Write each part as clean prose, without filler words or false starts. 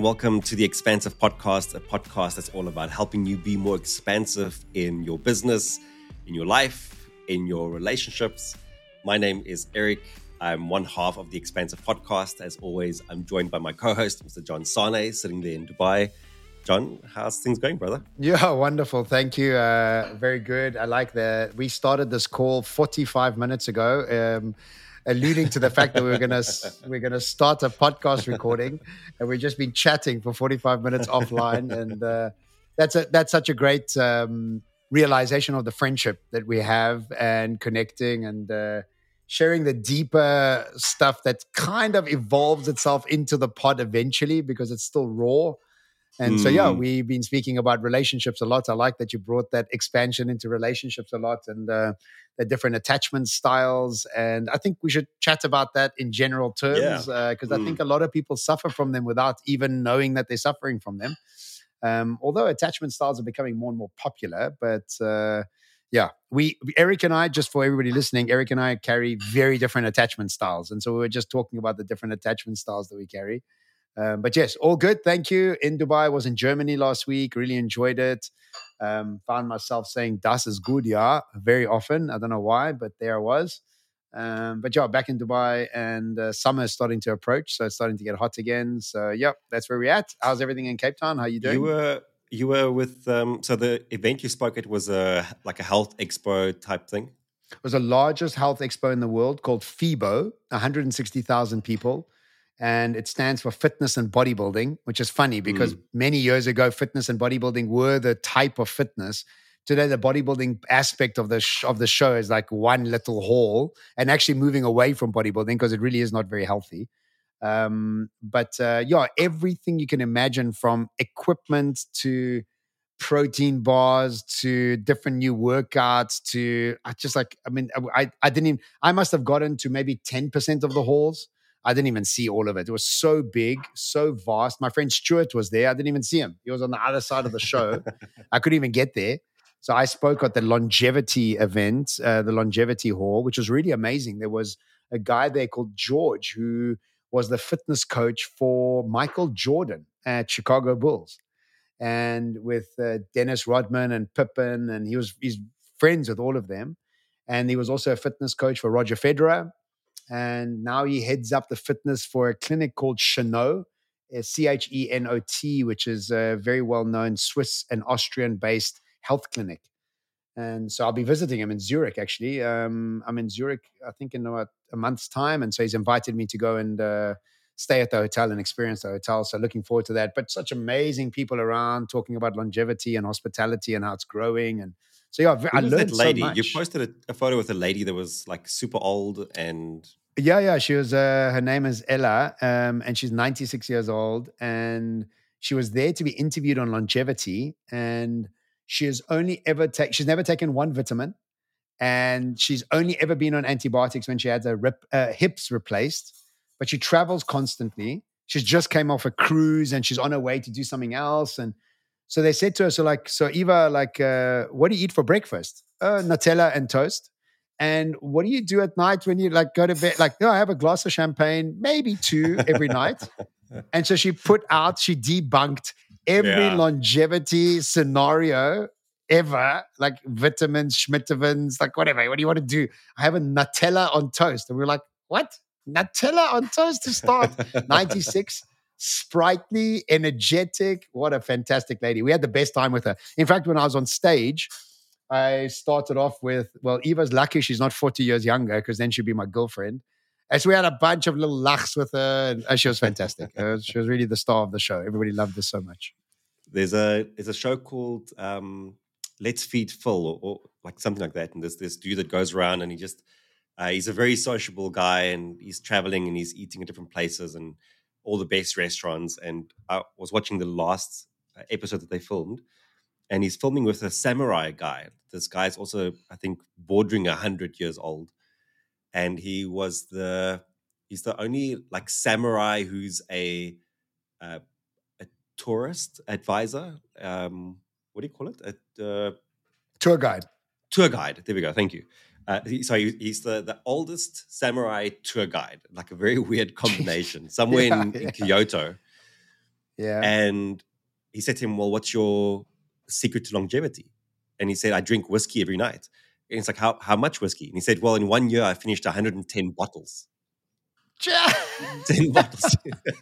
and welcome to the Expansive Podcast, a podcast that's all about helping you be more expansive in your business, in your life, in your relationships. My name is Eric. I'm one half of the Expansive Podcast. As always, I'm joined by my co-host, Mr. John Sane, sitting there in Dubai. John, how's things going, brother? Yeah, wonderful. Thank you. Very good. I like that. We started this call 45 minutes ago, alluding to the fact that we're gonna start a podcast recording, and we've just been chatting for 45 minutes offline, and that's such a great realization of the friendship that we have and connecting and sharing the deeper stuff that kind of evolves itself into the pod eventually because it's still raw. And so, yeah, we've been speaking about relationships a lot. I like that you brought that expansion into relationships a lot and the different attachment styles. And I think we should chat about that in general terms because I think a lot of people suffer from them without even knowing that they're suffering from them. Although attachment styles are becoming more and more popular. But Eric and I, just for everybody listening, Eric and I carry very different attachment styles. And so we were just talking about the different attachment styles that we carry. But yes, all good. Thank you. In Dubai, I was in Germany last week. Really enjoyed it. Found myself saying "Das ist gut," yeah, very often. I don't know why, but there I was. But yeah, back in Dubai, and summer is starting to approach, so it's starting to get hot again. So yeah, that's where we're at. How's everything in Cape Town? How you doing? You were with so the event you spoke at was like a health expo type thing. It was the largest health expo in the world called FIBO, 160,000 people. And it stands for fitness and bodybuilding, which is funny because many years ago, fitness and bodybuilding were the type of fitness. Today, the bodybuilding aspect of the show is like one little hall and actually moving away from bodybuilding because it really is not very healthy. But everything you can imagine from equipment to protein bars to different new workouts to I must have gotten to maybe 10% of the halls. I didn't even see all of it. It was so big, so vast. My friend Stuart was there. I didn't even see him. He was on the other side of the show. I couldn't even get there. So I spoke at the longevity event, the longevity hall, which was really amazing. There was a guy there called George who was the fitness coach for Michael Jordan at Chicago Bulls. And with Dennis Rodman and Pippen, and he's friends with all of them. And he was also a fitness coach for Roger Federer. And now he heads up the fitness for a clinic called Chenot, CHENOT, which is a very well-known Swiss and Austrian-based health clinic. And so I'll be visiting him in Zurich, actually. I'm in Zurich, I think, in about a month's time. And so he's invited me to go and stay at the hotel and experience the hotel. So looking forward to that. But such amazing people around talking about longevity and hospitality and how it's growing. And so, yeah, I learned that lady? So much. You posted a photo with a lady that was like super old and... Yeah. She was, her name is Ella, and she's 96 years old. And she was there to be interviewed on longevity. And she's never taken one vitamin. And she's only ever been on antibiotics when she had her hips replaced. But she travels constantly. She just came off a cruise and she's on her way to do something else. And so they said to her, so Eva, what do you eat for breakfast? Nutella and toast. And what do you do at night when you go to bed? I have a glass of champagne, maybe 2 every night. And so she debunked every longevity scenario ever, like vitamins, schmittavins, whatever. What do you want to do? I have a Nutella on toast. And we're like, what? Nutella on toast to start? 96, sprightly, energetic. What a fantastic lady. We had the best time with her. In fact, when I was on stage, I started off with, Eva's lucky she's not 40 years younger because then she'd be my girlfriend. And so we had a bunch of little laughs with her. And she was fantastic. She was really the star of the show. Everybody loved her so much. There's a show called Let's Feed Phil or like something like that. And there's this dude that goes around and he's a very sociable guy and he's traveling and he's eating at different places and all the best restaurants. And I was watching the last episode that they filmed. And he's filming with a samurai guy. This guy's also, I think, bordering 100 years old. And he's the only samurai who's a tourist advisor. What do you call it? Tour guide. Tour guide. There we go. Thank you. He's the oldest samurai tour guide. Like a very weird combination. Somewhere in Kyoto. Yeah. And he said to him, well, what's your secret to longevity? And he said, I drink whiskey every night. And it's like, how much whiskey? And he said, well, in 1 year, I finished 110 bottles. 10 bottles.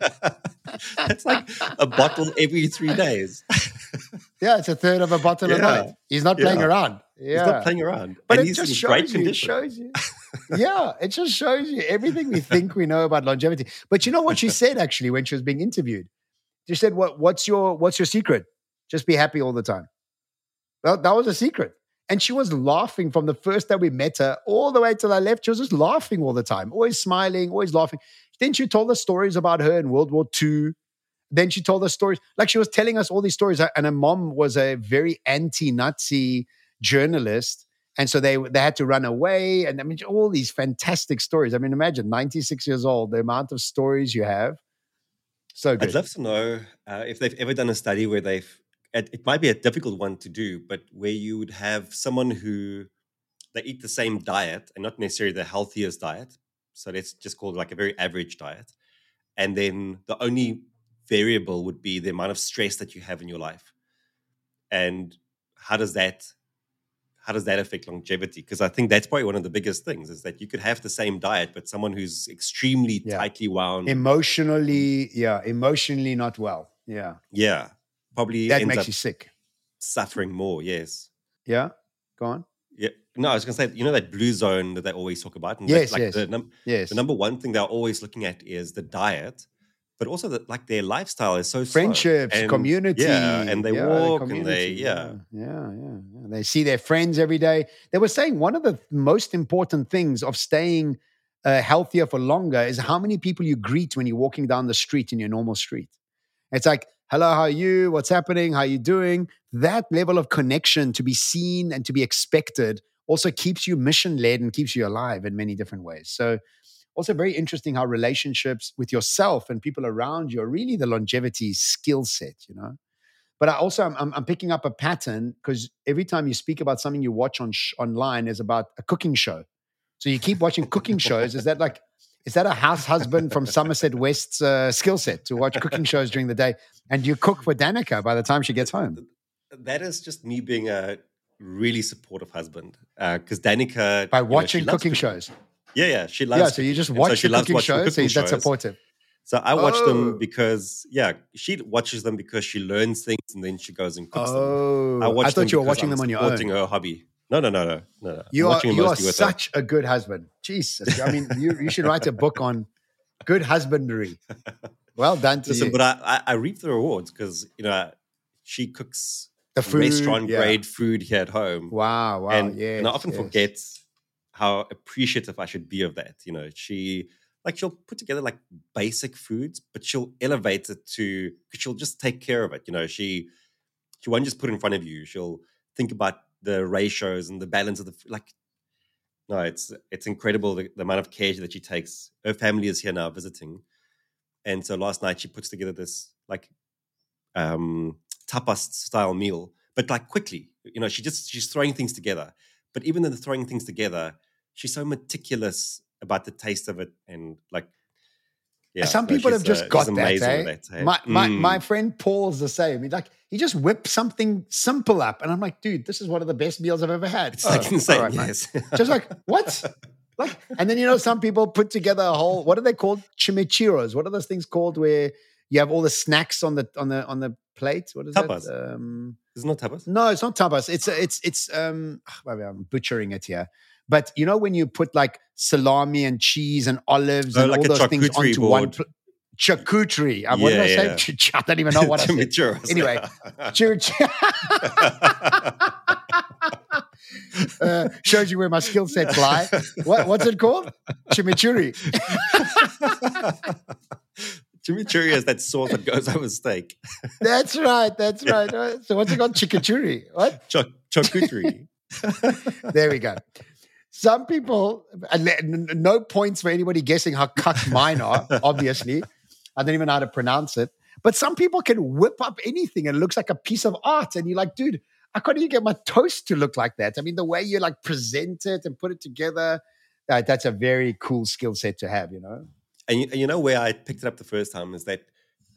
That's like a bottle every 3 days. Yeah, it's a third of a bottle a night. He's not playing around. Yeah. He's not playing around. But and it he's just in shows great you. condition. It shows you. Yeah, it just shows you everything we think we know about longevity. But you know what she said actually when she was being interviewed? She said, "What's your secret? Just be happy all the time." Well, that was a secret. And she was laughing from the first day we met her all the way till I left. She was just laughing all the time, always smiling, always laughing. Then she told us stories about her in World War II. Then she told us stories. Like she was telling us all these stories. And her mom was a very anti-Nazi journalist. And so they had to run away. And I mean, all these fantastic stories. I mean, imagine 96 years old, the amount of stories you have. So good. I'd love to know if they've ever done a study where it might be a difficult one to do, but where you would have someone who they eat the same diet and not necessarily the healthiest diet. So let's just call it like a very average diet. And then the only variable would be the amount of stress that you have in your life. And how does that affect longevity? Because I think that's probably one of the biggest things is that you could have the same diet, but someone who's extremely tightly wound. Emotionally not well. Yeah. Yeah. Probably that ends makes up you sick. Suffering more, yes. Yeah. Go on. Yeah. No, I was going to say, you know that blue zone that they always talk about? And yes, like yes. The number one thing they're always looking at is the diet, but also their lifestyle is so friendships, slow. And, community. Yeah, and they walk and they, Yeah. They see their friends every day. They were saying one of the most important things of staying healthier for longer is how many people you greet when you're walking down the street in your normal street. It's like, hello, how are you? What's happening? How are you doing? That level of connection to be seen and to be expected also keeps you mission-led and keeps you alive in many different ways. So also very interesting how relationships with yourself and people around you are really the longevity skill set, you know? But I'm picking up a pattern because every time you speak about something you watch online is about a cooking show. So you keep watching cooking shows. Is that a house husband from Somerset West's skill set to watch cooking shows during the day? And you cook for Danica by the time she gets home? That is just me being a really supportive husband. Because Danica... By watching cooking shows. Yeah, she loves... Yeah, so you just watch the cooking shows, so that's supportive. So I watch them because, she watches them because she learns things and then she goes and cooks them. I thought you were watching them on your own. Supporting her hobby. No. You are such a good husband. Jesus. I mean, you should write a book on good husbandry. Well done to you. But I reap the rewards because, she cooks the food, restaurant-grade food here at home. Wow. And I often forget how appreciative I should be of that. She'll put together like basic foods, but she'll elevate it because she'll just take care of it. She won't just put it in front of you. She'll think about the ratios and the balance of the it's incredible the amount of care that she takes. Her family is here now visiting, and so last night she puts together this tapas style meal, but like quickly. She's throwing things together. But even in the throwing things together, she's so meticulous about the taste of it and like. Yeah, some people have just got that. Hey? My friend Paul's the same. He just whips something simple up, and I'm like, dude, this is one of the best meals I've ever had. It's like insane. Right, yes. Just like what? And then some people put together a whole. What are they called? Chimichiros. What are those things called where you have all the snacks on the plate? What is tapas? That? It's not tapas. No, it's not tapas. It's I'm butchering it here. But when you put like salami and cheese and olives and all those things onto one charcuterie. What did I say? I don't even know what I said. Anyway, shows you where my skill sets lie. What's it called? Chimichurri. Chimichurri is that sauce that goes over steak. That's right. So what's it called? Chimichurri. What? Charcuterie. There we go. Some people, no points for anybody guessing how cuck mine are, obviously. I don't even know how to pronounce it. But some people can whip up anything and it looks like a piece of art. And you're like, dude, I can't even get my toast to look like that. I mean, the way you present it and put it together, that's a very cool skill set to have, And where I picked it up the first time is that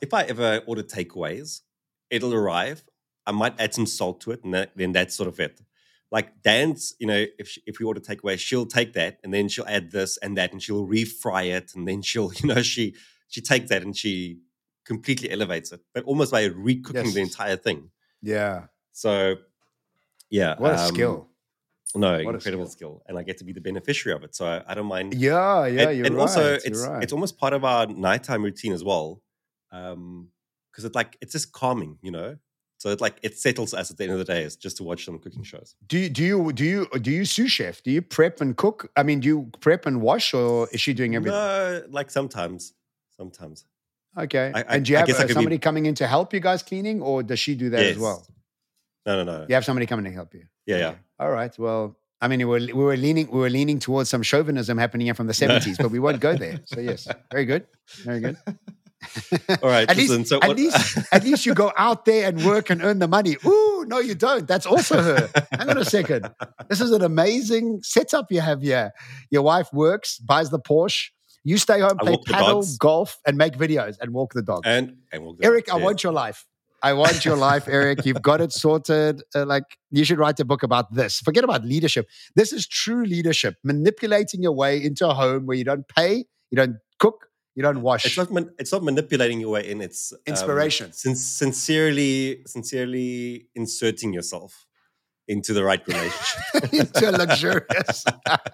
if I ever order takeaways, it'll arrive. I might add some salt to it, and then that's sort of it. Like Dan's, if we order takeaway, she'll take that, and then she'll add this and that, and she'll refry it, and then she'll, she takes that and she completely elevates it, but almost by recooking the entire thing. Yeah. So, yeah. What a skill. No, what incredible skill. And I get to be the beneficiary of it. So I don't mind. Yeah, you're right. And also, it's almost part of our nighttime routine as well. Because it's just calming, So it settles us at the end of the day. It's just to watch some cooking shows. Do you sous chef? Do you prep and cook? I mean, do you prep and wash, or is she doing everything? No, like sometimes. Okay. And do you have somebody coming in to help you guys cleaning, or does she do that as well? No. You have somebody coming to help you. Yeah. All right. Well, I mean, we were leaning towards some chauvinism happening here from the 70s, but we won't go there. So yes, very good. All right. at least you go out there and work and earn the money. Ooh, no, you don't. That's also her. Hang on a second. This is an amazing setup you have here. Your wife works, buys the Porsche. You stay home, play paddle, golf, and make videos and walk the dog. And walk the Eric, dogs, I want your life. I want your life, Eric. You've got it sorted. You should write a book about this. Forget about leadership. This is true leadership, manipulating your way into a home where you don't pay, you don't cook, you don't wash. It's not manipulating your way in. It's inspiration. Sincerely inserting yourself into the right relationship. Into a luxurious.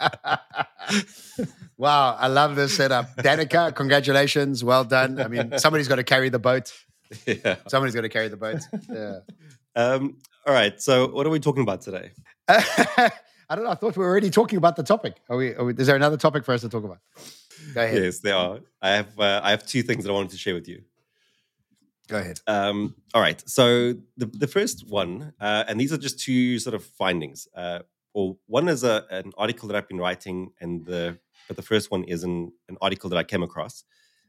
Wow, I love this setup. Danica, congratulations. Well done. I mean, somebody's got to carry the boat. Yeah. Somebody's got to carry the boat. Yeah. All right. So what are we talking about today? I don't know. I thought we were already talking about the topic. Is there another topic for us to talk about? Go ahead. Yes, there are. I have two things that I wanted to share with you. Go ahead. All right. So the first one, and these are just two sort of findings. One is an article that I've been writing, but the first one is an article that I came across,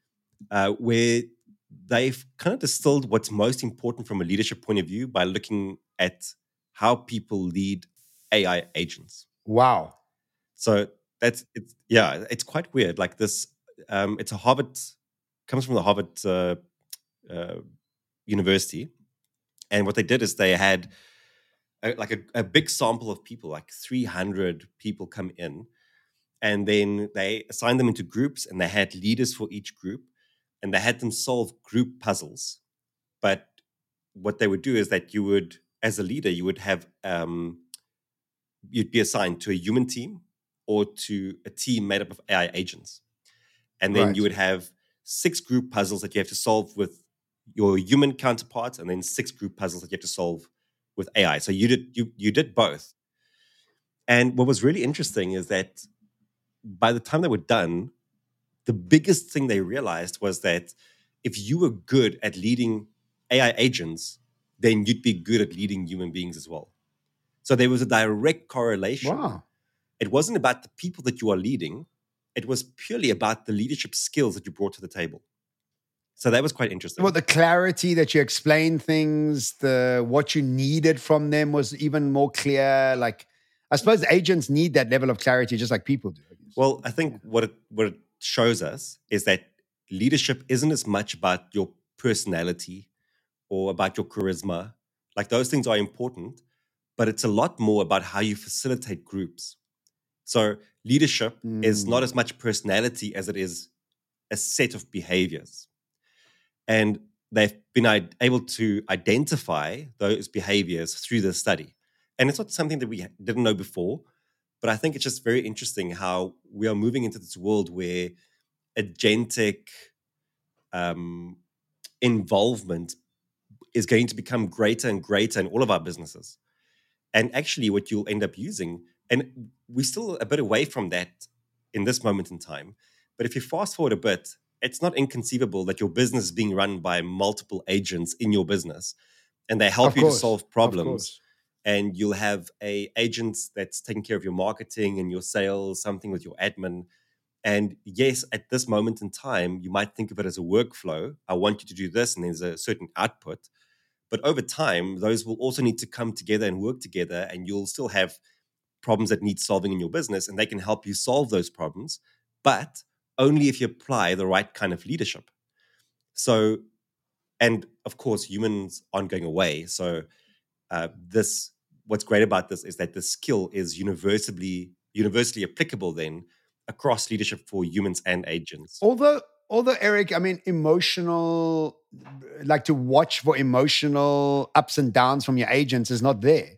where they've kind of distilled what's most important from a leadership point of view by looking at how people lead AI agents. Wow. So it's quite weird. Like this, it's comes from the Harvard University. And what they did is they had a big sample of people, like 300 people come in, and then they assigned them into groups, and they had leaders for each group. And they had them solve group puzzles. But what they would do is that you would, as a leader, you would have, you'd be assigned to a human team or to a team made up of AI agents. And then you would have 6 group puzzles that you have to solve with your human counterparts, and then 6 group puzzles that you have to solve with AI. So you did both. And what was really interesting is that by the time they were done, the biggest thing they realized was that if you were good at leading AI agents, then you'd be good at leading human beings as well. So there was a direct correlation. Wow. It wasn't about the people that you are leading. It was purely about the leadership skills that you brought to the table. So that was quite interesting. Well, the clarity that you explained things, what you needed from them was even more clear. Like, I suppose agents need that level of clarity just like people do. Well, I think what it shows us is that leadership isn't as much about your personality or about your charisma. Like, those things are important, but it's a lot more about how you facilitate groups. So leadership is not as much personality as it is a set of behaviors. And they've been able to identify those behaviors through the study. And it's not something that we didn't know before, but I think it's just very interesting how we are moving into this world where agentic involvement is going to become greater and greater in all of our businesses. And actually what you'll end up using, and we're still a bit away from that in this moment in time, but if you fast forward a bit, it's not inconceivable that your business is being run by multiple agents in your business, and they help you to solve problems. And you'll have a agent that's taking care of your marketing and your sales, something with your admin. And yes, at this moment in time, you might think of it as a workflow. I want you to do this, and there's a certain output. But over time, those will also need to come together and work together, and you'll still have problems that need solving in your business, and they can help you solve those problems, but only if you apply the right kind of leadership. So And of course, humans aren't going away. So what's great about this is that the skill is universally applicable then across leadership for humans and agents. Although Eric, I mean, like to watch for emotional ups and downs from your agents is not there.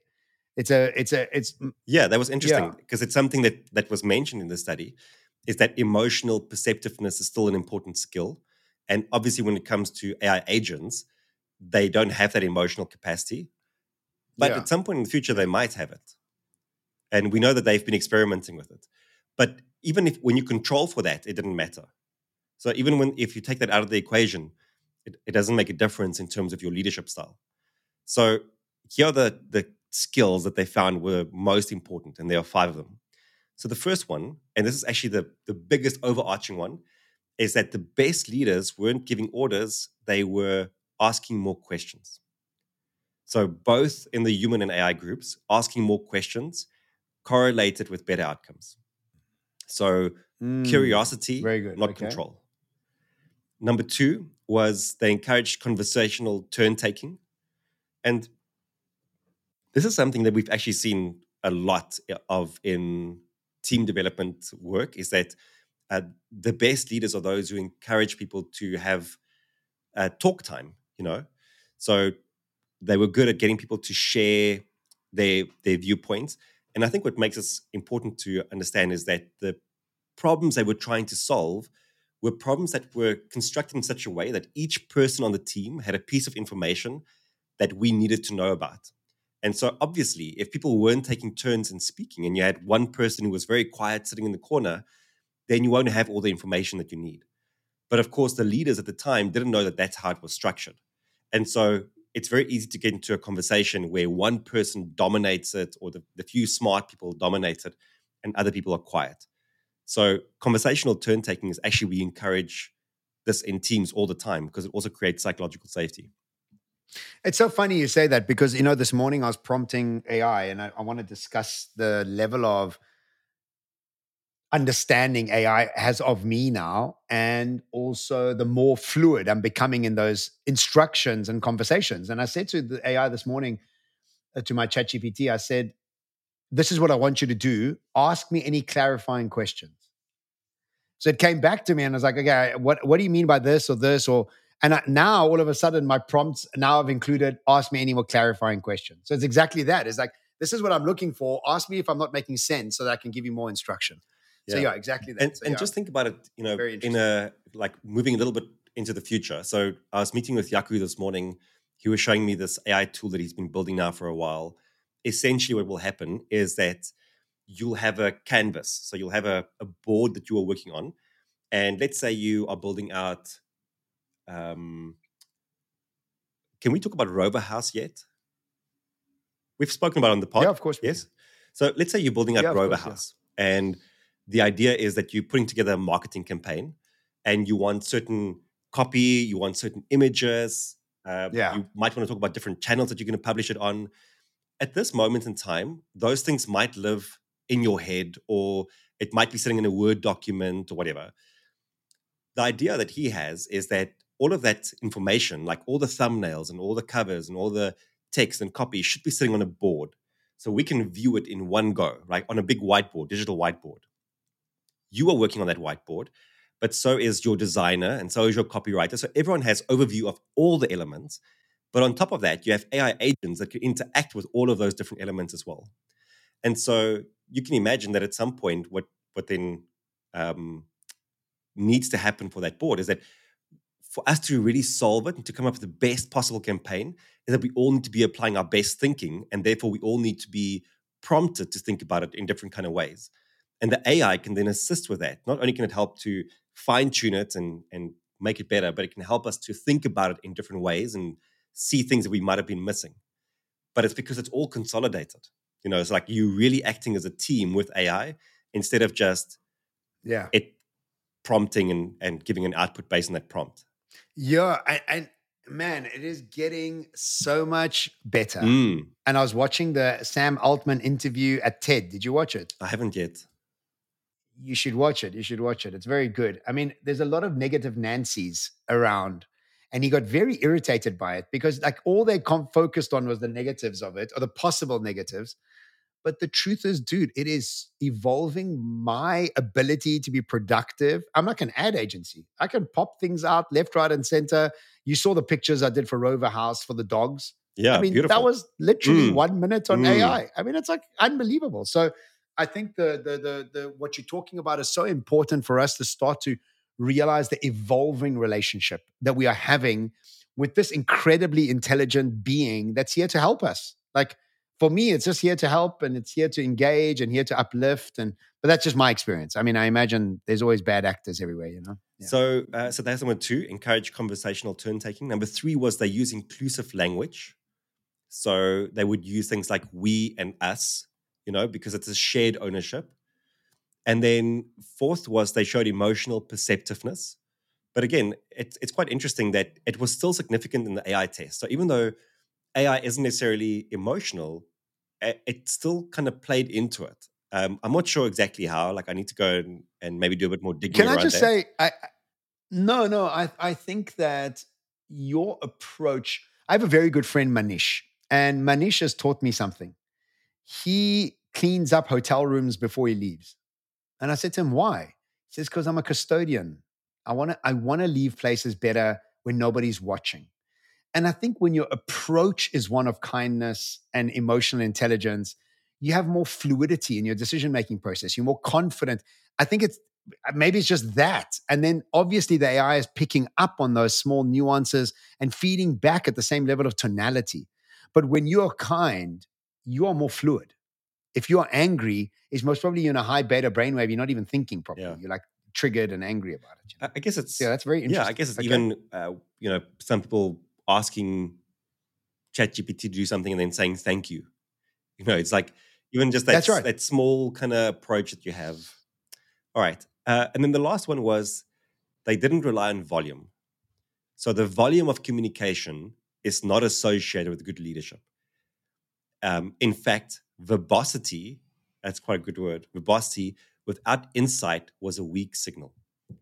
Yeah, that was interesting Yeah. because it's something that was mentioned in the study, is that emotional perceptiveness is still an important skill. And obviously, when it comes to AI agents, they don't have that emotional capacity. But Yeah. at some point in the future, they might have it. And we know that they've been experimenting with it. But even when you control for that, it didn't matter. So even if you take that out of the equation, it doesn't make a difference in terms of your leadership style. So here are the skills that they found were most important, and there are 5 of them. So the first one, and this is actually the biggest overarching one, is that the best leaders weren't giving orders, they were asking more questions. So both in the human and AI groups, asking more questions correlated with better outcomes. So curiosity, very good. not Okay. control. Number 2 was they encouraged conversational turn taking. And this is something that we've actually seen a lot of in team development work, is that the best leaders are those who encourage people to have talk time, So they were good at getting people to share their viewpoints. And I think what makes us important to understand is that the problems they were trying to solve were problems that were constructed in such a way that each person on the team had a piece of information that we needed to know about. And so obviously, if people weren't taking turns in speaking and you had one person who was very quiet sitting in the corner, then you won't have all the information that you need. But of course, the leaders at the time didn't know that that's how it was structured. And so it's very easy to get into a conversation where one person dominates it, or the few smart people dominate it, and other people are quiet. So conversational turn taking is actually, we encourage this in teams all the time because it also creates psychological safety. It's so funny you say that because, this morning I was prompting AI and I want to discuss the level of understanding AI has of me now, and also the more fluid I'm becoming in those instructions and conversations. And I said to the AI this morning, to my ChatGPT, I said, this is what I want you to do. Ask me any clarifying questions. So it came back to me and I was like, okay, what do you mean by this or this? Now all of a sudden my prompts now have included, ask me any more clarifying questions. So it's exactly that. It's like, this is what I'm looking for. Ask me if I'm not making sense so that I can give you more instruction. So yeah, exactly that. And just think about it, in a, like, moving a little bit into the future. So I was meeting with Yaku this morning. He was showing me this AI tool that he's been building now for a while. Essentially what will happen is that you'll have a canvas. So you'll have a board that you are working on. And let's say you are building out, can we talk about Rover House yet? We've spoken about it on the pod. Yeah, of course. Yes. So let's say you're building out Rover House. Yeah. And the idea is that you're putting together a marketing campaign and you want certain copy, you want certain images. You might want to talk about different channels that you're going to publish it on. At this moment in time, those things might live in your head, or it might be sitting in a Word document or whatever. The idea that he has is that all of that information, like all the thumbnails and all the covers and all the text and copy, should be sitting on a board. So we can view it in one go, right? On a big whiteboard, digital whiteboard. You are working on that whiteboard, but so is your designer and so is your copywriter. So everyone has overview of all the elements. But on top of that, you have AI agents that can interact with all of those different elements as well. And so you can imagine that at some point, what then needs to happen for that board is that for us to really solve it and to come up with the best possible campaign, is that we all need to be applying our best thinking, and therefore we all need to be prompted to think about it in different kind of ways. And the AI can then assist with that. Not only can it help to fine-tune it and make it better, but it can help us to think about it in different ways and see things that we might have been missing. But it's because it's all consolidated. It's like you really acting as a team with AI instead of just it prompting and giving an output based on that prompt. Yeah, and man, it is getting so much better. And I was watching the Sam Altman interview at TED. Did you watch it? I haven't yet. You should watch it. It's very good. I mean, there's a lot of negative Nancys around. And he got very irritated by it because like all they focused on was the negatives of it or the possible negatives. But the truth is, dude, it is evolving my ability to be productive. I'm like an ad agency. I can pop things out left, right, and center. You saw the pictures I did for Rover House for the dogs. Yeah, I mean, beautiful. that was literally Mm. 1 minute on Mm. AI. I mean, it's like unbelievable. So I think the what you're talking about is so important for us to start to realize the evolving relationship that we are having with this incredibly intelligent being that's here to help us. Like for me, it's just here to help and it's here to engage and here to uplift. But that's just my experience. I mean, I imagine there's always bad actors everywhere, you know? Yeah. So that's number 2, encourage conversational turn taking. Number 3 was they use inclusive language. So they would use things like we and us, you know, because it's a shared ownership. And then 4th was they showed emotional perceptiveness. But again, it's quite interesting that it was still significant in the AI test. So even though AI isn't necessarily emotional, it still kind of played into it. I'm not sure exactly how. Like I need to go and maybe do a bit more digging Can I around just that. say, no, I think that your approach, I have a very good friend, Manish, and Manish has taught me something. He cleans up hotel rooms before he leaves. And I said to him, why? He says, because I'm a custodian. I want to leave places better when nobody's watching. And I think when your approach is one of kindness and emotional intelligence, you have more fluidity in your decision-making process. You're more confident. I think maybe it's just that. And then obviously the AI is picking up on those small nuances and feeding back at the same level of tonality. But when you're kind, you are more fluid. If you're angry, it's most probably you're in a high beta brainwave. You're not even thinking properly. Yeah. You're like triggered and angry about it. You know? I guess it's that's very interesting. Yeah, I guess it's even some people asking ChatGPT to do something and then saying thank you. You know, it's like even just That's right. that small kind of approach that you have. All right, and then the last one was they didn't rely on volume. So the volume of communication is not associated with good leadership. In fact, verbosity, that's quite a good word, verbosity without insight was a weak signal.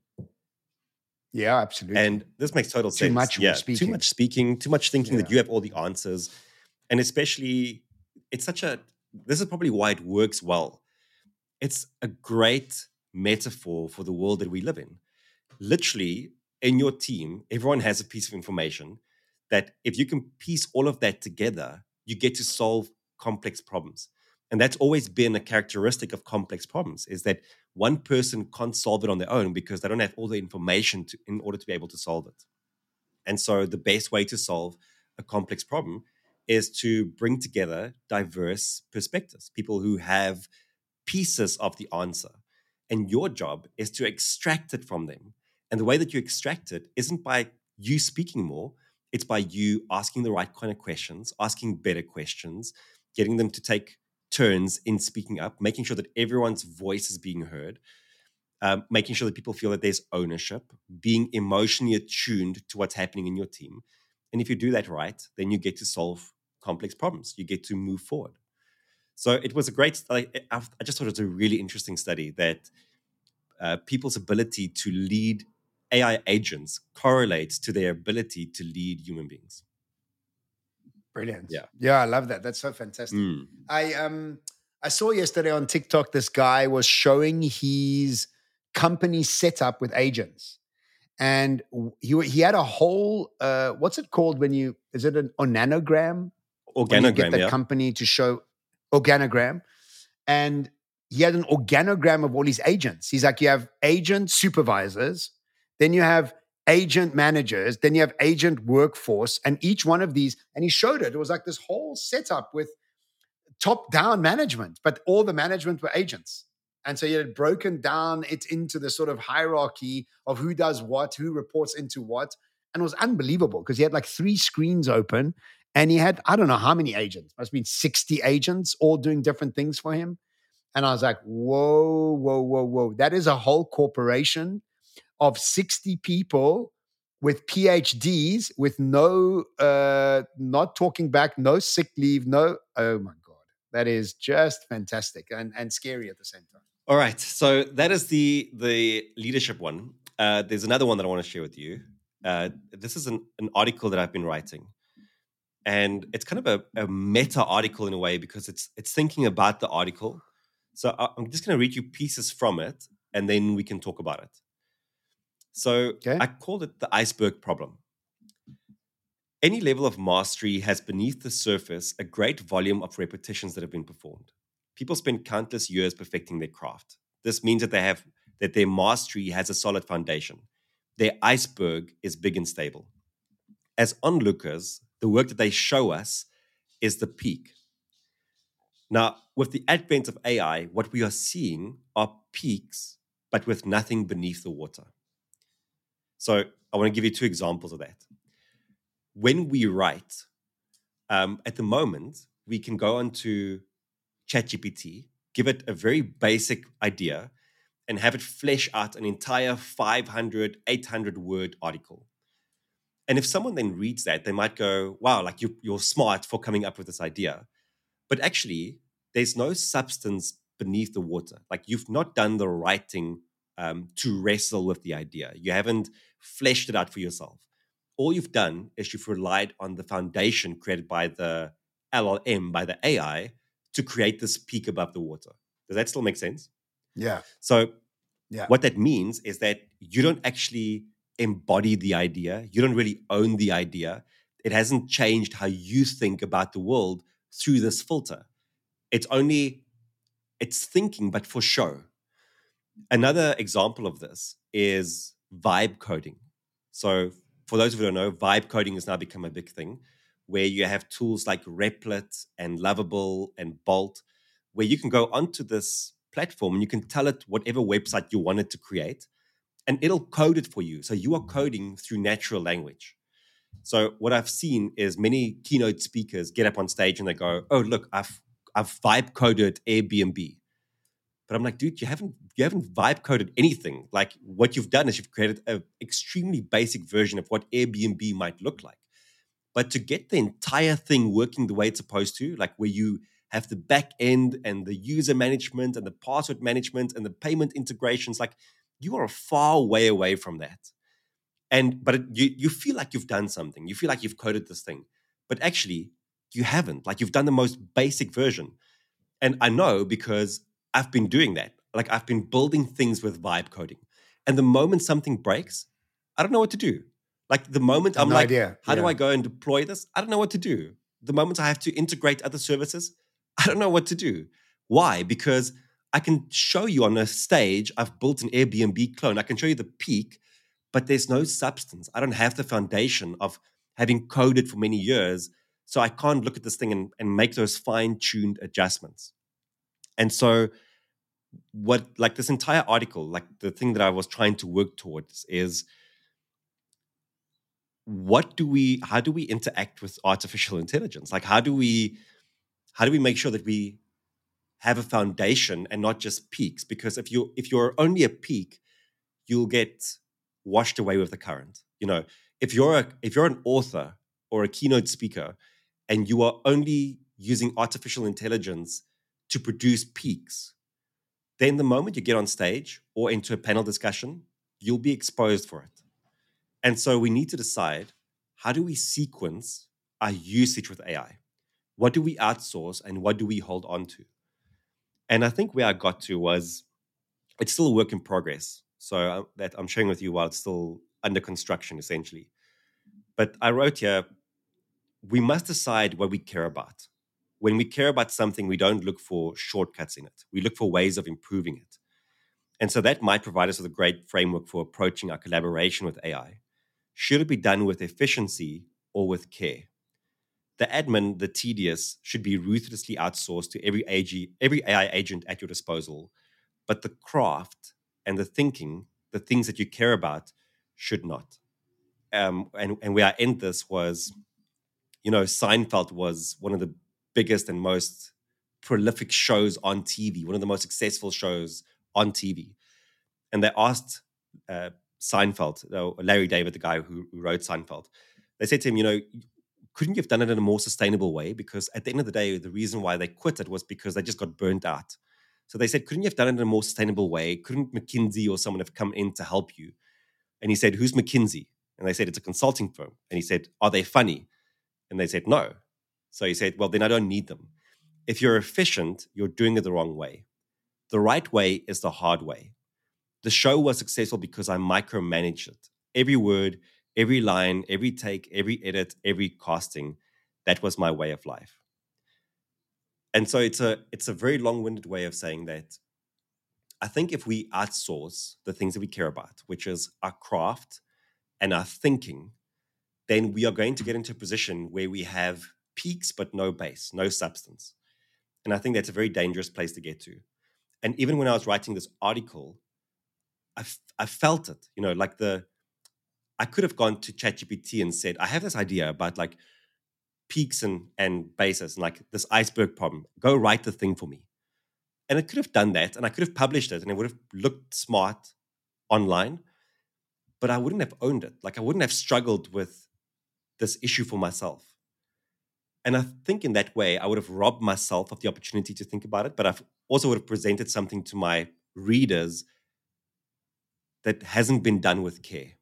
Yeah, absolutely. And this makes total sense. Too much speaking. Too much speaking, too much thinking that you have all the answers. And especially, this is probably why it works well. It's a great metaphor for the world that we live in. Literally, in your team, everyone has a piece of information that if you can piece all of that together, you get to solve complex problems. And that's always been a characteristic of complex problems, is that one person can't solve it on their own because they don't have all the information in order to be able to solve it. And so the best way to solve a complex problem is to bring together diverse perspectives, people who have pieces of the answer. And your job is to extract it from them. And the way that you extract it isn't by you speaking more, it's by you asking the right kind of questions, asking better questions, getting them to take turns in speaking up, making sure that everyone's voice is being heard, making sure that people feel that there's ownership, being emotionally attuned to what's happening in your team. And if you do that right, then you get to solve complex problems. You get to move forward. So it was a great, I just thought it was a really interesting study that people's ability to lead AI agents correlates to their ability to lead human beings. Brilliant. Yeah. Yeah, I love that. That's so fantastic. I saw yesterday on TikTok, this guy was showing his company setup with agents. And he had a whole, what's it called when is it an organogram? When you get that company to show organogram. And he had an organogram of all his agents. He's like, you have agent supervisors, then you have agent managers, then you have agent workforce, and each one of these, and he showed it. It was like this whole setup with top-down management, but all the management were agents. And so he had broken down it into the sort of hierarchy of who does what, who reports into what. And it was unbelievable because he had like 3 screens open and he had, I don't know how many agents, must have been 60 agents all doing different things for him. And I was like, whoa, whoa, whoa, whoa. That is a whole corporation of 60 people with PhDs, with no, not talking back, no sick leave, no, oh my God. That is just fantastic and scary at the same time. All right. So that is the leadership one. There's another one that I want to share with you. This is an article that I've been writing, and it's kind of a meta article in a way because it's thinking about the article. So I'm just going to read you pieces from it, and then we can talk about it. So Okay. I called it the iceberg problem. Any level of mastery has beneath the surface a great volume of repetitions that have been performed. People spend countless years perfecting their craft. This means that their mastery has a solid foundation. Their iceberg is big and stable. As onlookers, the work that they show us is the peak. Now, with the advent of AI, what we are seeing are peaks, but with nothing beneath the water. So I want to give you two examples of that. When we write, at the moment, we can go onto ChatGPT, give it a very basic idea, and have it flesh out an entire 500, 800 word article. And if someone then reads that, they might go, wow, like you're smart for coming up with this idea. But actually, there's no substance beneath the water. Like you've not done the writing to wrestle with the idea. You haven't fleshed it out for yourself. All you've done is you've relied on the foundation created by the LLM, by the AI, to create this peak above the water. Does that still make sense? Yeah. So Yeah. what that means is that you don't actually embody the idea. You don't really own the idea. It hasn't changed how you think about the world through this filter. It's thinking, but for show. Another example of this is vibe coding. So for those who don't know, vibe coding has now become a big thing where you have tools like Replit and Lovable and Bolt, where you can go onto this platform and you can tell it whatever website you want it to create, and it'll code it for you. So you are coding through natural language. So what I've seen is many keynote speakers get up on stage and they go, "Oh, look, I've vibe coded Airbnb." But I'm like, dude, you haven't vibe coded anything. Like what you've done is you've created an extremely basic version of what Airbnb might look like. But to get the entire thing working the way it's supposed to, like where you have the back end and the user management and the password management and the payment integrations, like you are a far way away from that. But you feel like you've done something. You feel like you've coded this thing, but actually you haven't. Like you've done the most basic version. And I know because I've been doing that. Like I've been building things with vibe coding. And the moment something breaks, I don't know what to do. Like the moment I have I'm no like, idea. how do Yeah. I go and deploy this? I don't know what to do. The moment I have to integrate other services, I don't know what to do. Why? Because I can show you on a stage, I've built an Airbnb clone. I can show you the peak, but there's no substance. I don't have the foundation of having coded for many years. So I can't look at this thing and make those fine-tuned adjustments. And so what like this entire article, like the thing that I was trying to work towards is how do we interact with artificial intelligence? Like how do we make sure that we have a foundation and not just peaks? Because if you're only a peak, you'll get washed away with the current. You know, if you're an author or a keynote speaker and you are only using artificial intelligence to produce peaks, then the moment you get on stage or into a panel discussion, you'll be exposed for it. And so we need to decide, how do we sequence our usage with AI? What do we outsource and what do we hold on to? And I think where I got to was, it's still a work in progress. So that I'm sharing with you while it's still under construction, essentially. But I wrote here, we must decide what we care about. When we care about something, we don't look for shortcuts in it. We look for ways of improving it. And so that might provide us with a great framework for approaching our collaboration with AI. Should it be done with efficiency or with care? The admin, the tedious, should be ruthlessly outsourced to every AI agent at your disposal. But the craft and the thinking, the things that you care about, should not. And where I end this was, Seinfeld was one of the biggest and most prolific shows on TV, one of the most successful shows on TV. And they asked Seinfeld, Larry David, the guy who wrote Seinfeld, they said to him, couldn't you have done it in a more sustainable way? Because at the end of the day, the reason why they quit it was because they just got burnt out. So they said, couldn't you have done it in a more sustainable way? Couldn't McKinsey or someone have come in to help you? And he said, who's McKinsey? And they said, it's a consulting firm. And he said, are they funny? And they said, no. So he said, well, then I don't need them. If you're efficient, you're doing it the wrong way. The right way is the hard way. The show was successful because I micromanaged it. Every word, every line, every take, every edit, every casting, that was my way of life. And so it's a very long-winded way of saying that I think if we outsource the things that we care about, which is our craft and our thinking, then we are going to get into a position where we have peaks but no base, no substance. And I think that's a very dangerous place to get to. And even when I was writing this article, I felt it, like I could have gone to ChatGPT and said, I have this idea about like peaks and bases and like this iceberg problem. Go write the thing for me. And it could have done that, and I could have published it, and it would have looked smart online, but I wouldn't have owned it. Like I wouldn't have struggled with this issue for myself. And I think in that way, I would have robbed myself of the opportunity to think about it, but I also would have presented something to my readers that hasn't been done with care.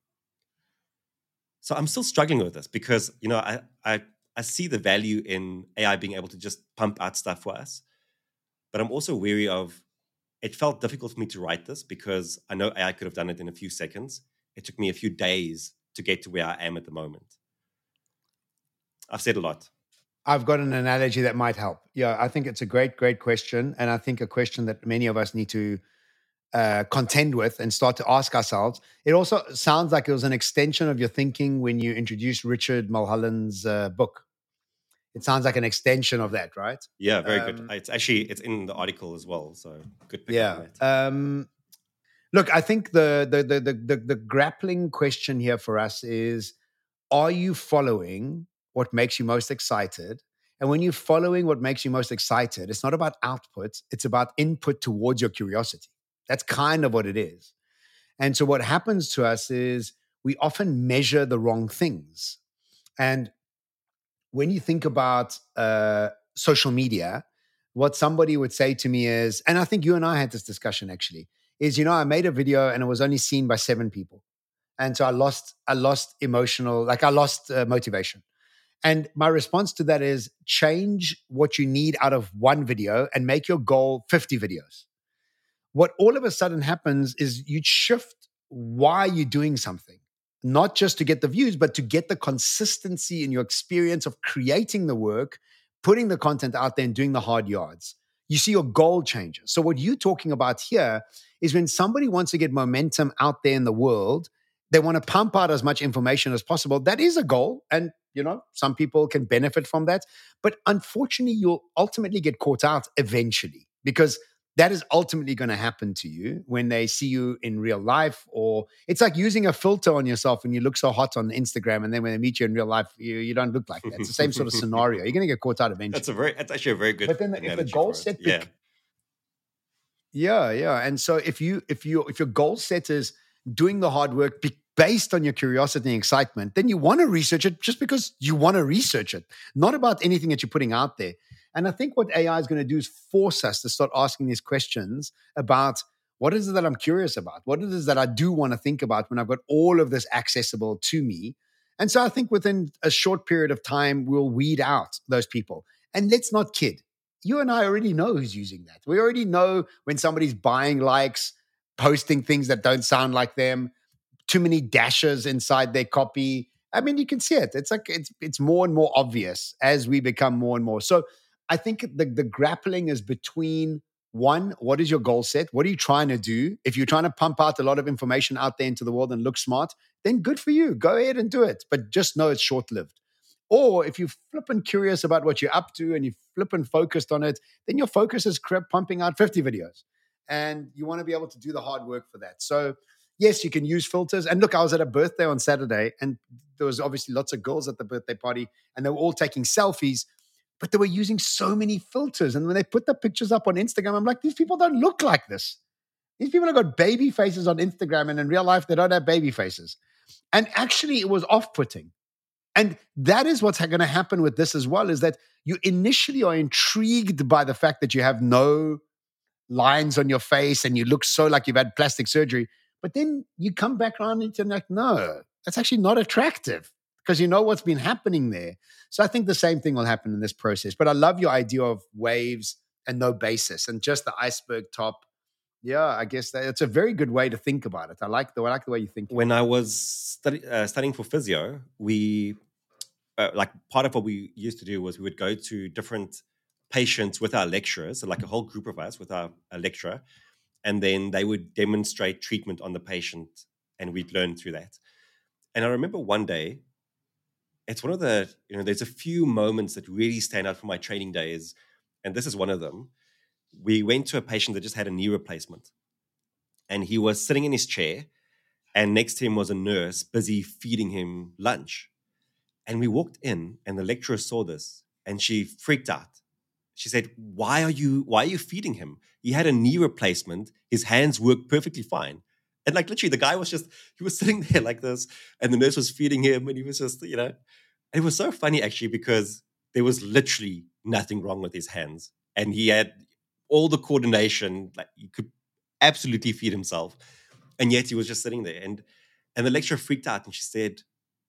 So I'm still struggling with this because, I see the value in AI being able to just pump out stuff for us. But I'm also wary of, it felt difficult for me to write this because I know AI could have done it in a few seconds. It took me a few days to get to where I am at the moment. I've said a lot. I've got an analogy that might help. Yeah, I think it's a great, great question. And I think a question that many of us need to contend with and start to ask ourselves. It also sounds like it was an extension of your thinking when you introduced Richard Mulholland's book. It sounds like an extension of that, right? Yeah, very good. It's in the article as well. So good pick yeah. on that. Look, I think the grappling question here for us is, are you following what makes you most excited? And when you're following what makes you most excited, it's not about output, it's about input towards your curiosity. That's kind of what it is. And so what happens to us is we often measure the wrong things. And when you think about social media, what somebody would say to me is, and I think you and I had this discussion actually, is, I made a video and it was only seen by 7 people. And so I lost motivation. And my response to that is change what you need out of one video and make your goal 50 videos. What all of a sudden happens is you shift why you're doing something, not just to get the views, but to get the consistency in your experience of creating the work, putting the content out there and doing the hard yards. You see your goal changes. So what you're talking about here is when somebody wants to get momentum out there in the world, they want to pump out as much information as possible. That is a goal. And, some people can benefit from that. But unfortunately, you'll ultimately get caught out eventually because that is ultimately going to happen to you when they see you in real life. Or it's like using a filter on yourself when you look so hot on Instagram, and then when they meet you in real life, you don't look like that. It's the same sort of scenario. You're going to get caught out eventually. That's actually a very good. But then if the goal set, yeah. And so if your goal set is doing the hard work based on your curiosity and excitement, then you want to research it just because you want to research it, not about anything that you're putting out there. And I think what AI is going to do is force us to start asking these questions about what is it that I'm curious about? What is it that I do want to think about when I've got all of this accessible to me? And so I think within a short period of time, we'll weed out those people. And let's not kid. You and I already know who's using that. We already know when somebody's buying likes, posting things that don't sound like them, too many dashes inside their copy. I mean, you can see it. It's like it's more and more obvious as we become more and more. So I think the grappling is between, one, what is your goal set? What are you trying to do? If you're trying to pump out a lot of information out there into the world and look smart, then good for you. Go ahead and do it. But just know it's short-lived. Or if you're flipping curious about what you're up to and you're flipping focused on it, then your focus is pumping out 50 videos. And you want to be able to do the hard work for that. So yes, you can use filters. And look, I was at a birthday on Saturday and there was obviously lots of girls at the birthday party and they were all taking selfies, but they were using so many filters. And when they put the pictures up on Instagram, I'm like, these people don't look like this. These people have got baby faces on Instagram and in real life, they don't have baby faces. And actually it was off-putting. And that is what's going to happen with this as well, is that you initially are intrigued by the fact that you have no lines on your face and you look so like you've had plastic surgery. But then you come back around and you're like, no, that's actually not attractive because you know what's been happening there. So I think the same thing will happen in this process. But I love your idea of waves and no basis and just the iceberg top. Yeah, I guess it's a very good way to think about it. I like the way you think. When I was studying for physio, we like part of what we used to do was we would go to different patients with our lecturers, so like a whole group of us with our a lecturer, and then they would demonstrate treatment on the patient, and we'd learn through that. And I remember one day, it's one of the, there's a few moments that really stand out from my training days, and this is one of them. We went to a patient that just had a knee replacement, and he was sitting in his chair, and next to him was a nurse busy feeding him lunch. And we walked in, and the lecturer saw this, and she freaked out. She said, why are you feeding him? He had a knee replacement. His hands work perfectly fine. And like literally the guy was he was sitting there like this, and the nurse was feeding him, and he was just, it was so funny actually, because there was literally nothing wrong with his hands. And he had all the coordination, like he could absolutely feed himself. And yet he was just sitting there. And the lecturer freaked out, and she said,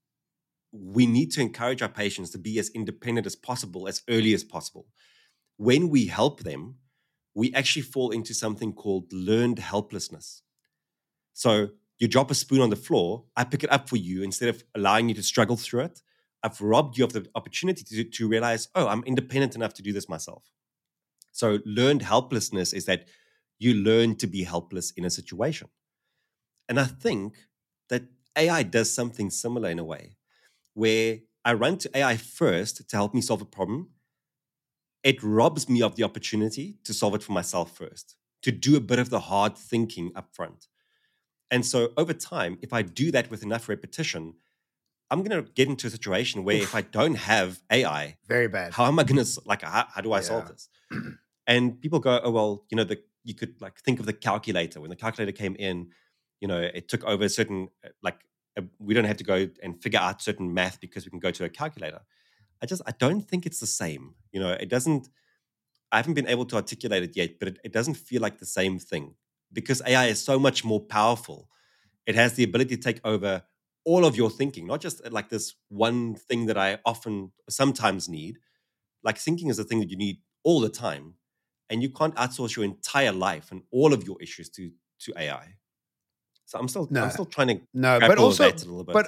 we need to encourage our patients to be as independent as possible, as early as possible. When we help them, we actually fall into something called learned helplessness. So you drop a spoon on the floor, I pick it up for you instead of allowing you to struggle through it. I've robbed you of the opportunity to realize, oh, I'm independent enough to do this myself. So learned helplessness is that you learn to be helpless in a situation. And I think that AI does something similar in a way, where I run to AI first to help me solve a problem. It robs me of the opportunity to solve it for myself first, to do a bit of the hard thinking up front. And so over time, if I do that with enough repetition, I'm going to get into a situation where if I don't have AI, very bad. How am I going to, like, how do I solve this? And people go, oh, well, you could like think of the calculator. When the calculator came in, it took over a certain, we don't have to go and figure out certain math because we can go to a calculator. I don't think it's the same. It doesn't, I haven't been able to articulate it yet, but it doesn't feel like the same thing because AI is so much more powerful. It has the ability to take over all of your thinking, not just like this one thing that I sometimes need. Like thinking is a thing that you need all the time, and you can't outsource your entire life and all of your issues to AI. So I'm still trying to grapple with that a little bit.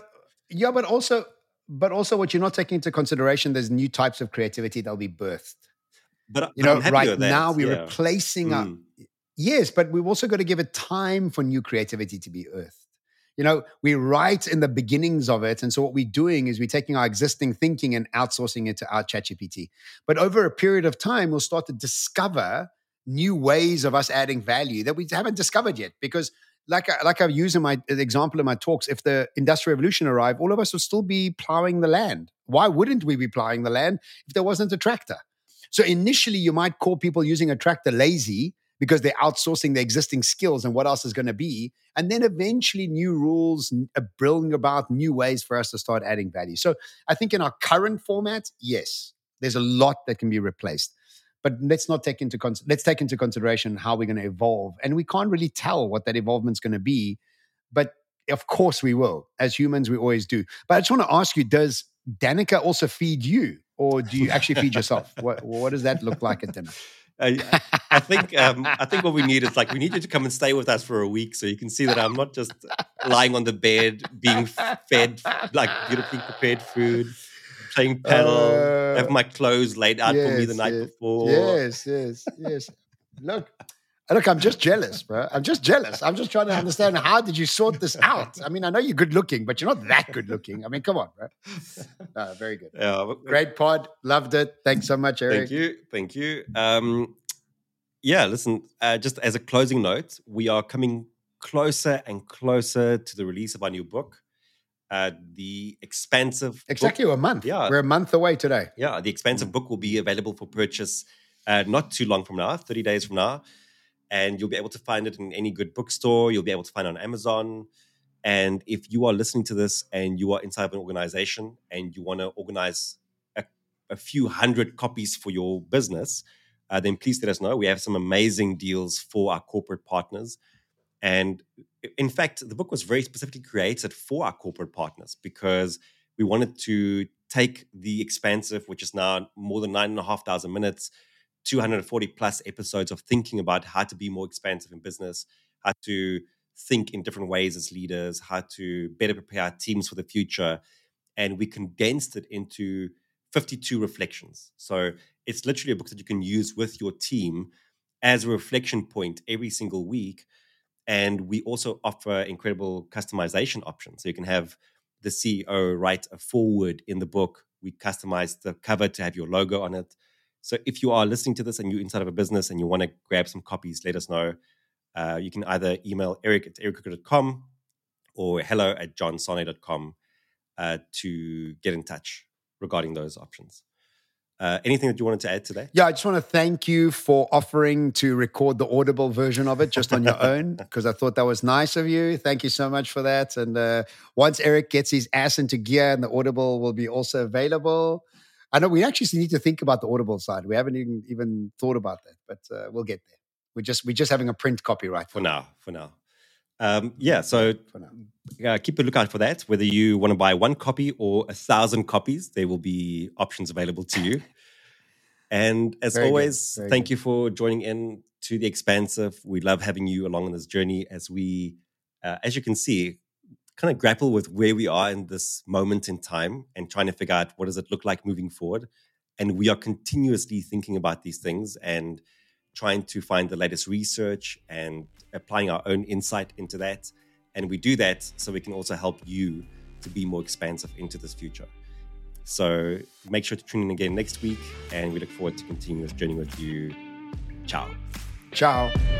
But also what you're not taking into consideration, there's new types of creativity that'll be birthed. But I'm happy right with that. Now we're replacing our, yes, but we've also got to give it time for new creativity to be earthed. We're right in the beginnings of it. And so what we're doing is we're taking our existing thinking and outsourcing it to our ChatGPT. But over a period of time, we'll start to discover new ways of us adding value that we haven't discovered yet. Because like I've used in my example in my talks, if the Industrial Revolution arrived, all of us would still be plowing the land. Why wouldn't we be plowing the land if there wasn't a tractor? So initially, you might call people using a tractor lazy because they're outsourcing their existing skills and what else is going to be. And then eventually new rules bring about new ways for us to start adding value. So I think in our current format, yes, there's a lot that can be replaced. But let's take into consideration how we're going to evolve. And we can't really tell what that evolvement's going to be. But of course we will. As humans, we always do. But I just want to ask you, does Danica also feed you? Or do you actually feed yourself? What does that look like at dinner? I think what we need is we need you to come and stay with us for a week so you can see that I'm not just lying on the bed being fed like beautifully prepared food, playing paddle, have my clothes laid out for me the night before. Yes. Look, I'm just jealous, bro. I'm just jealous. I'm just trying to understand, how did you sort this out? I mean, I know you're good looking, but you're not that good looking. I mean, come on, bro. No, very good. Yeah, great pod. Loved it. Thanks so much, Eric. Thank you. Listen, just as a closing note, we are coming closer and closer to the release of our new book. The Expansive Exactly book. A month. Yeah. We're a month away today. Yeah, the Expansive book will be available for purchase not too long from now, 30 days from now. And you'll be able to find it in any good bookstore. You'll be able to find it on Amazon. And if you are listening to this and you are inside of an organization and you want to organize a few hundred copies for your business, then please let us know. We have some amazing deals for our corporate partners. And in fact, the book was very specifically created for our corporate partners because we wanted to take The Expansive, which is now more than 9,500 minutes, 240 plus episodes of thinking about how to be more expansive in business, how to think in different ways as leaders, how to better prepare our teams for the future. And we condensed it into 52 reflections. So it's literally a book that you can use with your team as a reflection point every single week. And we also offer incredible customization options. So you can have the CEO write a foreword in the book. We customize the cover to have your logo on it. So if you are listening to this and you're inside of a business and you want to grab some copies, let us know. You can either email eric@ericcricket.com or hello@johnsane.com to get in touch regarding those options. Anything that you wanted to add today? Yeah, I just want to thank you for offering to record the Audible version of it just on your own, because I thought that was nice of you. Thank you so much for that. And once Eric gets his ass into gear, and the Audible will be also available. I know we actually need to think about the Audible side. We haven't even thought about that, but we'll get there. We're just having a print copyright for now. So for now. Keep a lookout for that. Whether you want to buy 1 copy or 1,000 copies, there will be options available to you. And as always, thank you for joining in to The Expansive. We love having you along on this journey as we, as you can see, kind of grapple with where we are in this moment in time and trying to figure out what does it look like moving forward. And we are continuously thinking about these things and trying to find the latest research and applying our own insight into that. And we do that so we can also help you to be more expansive into this future. So make sure to tune in again next week, and we look forward to continuing this journey with you. Ciao. Ciao.